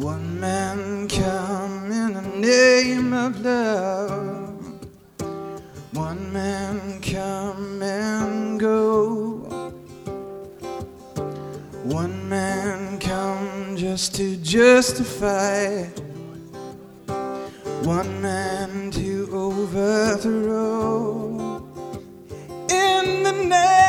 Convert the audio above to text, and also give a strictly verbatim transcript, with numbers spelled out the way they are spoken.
One man come in the name of love. One man come and go. One man come just to justify. One man to overthrow. In the name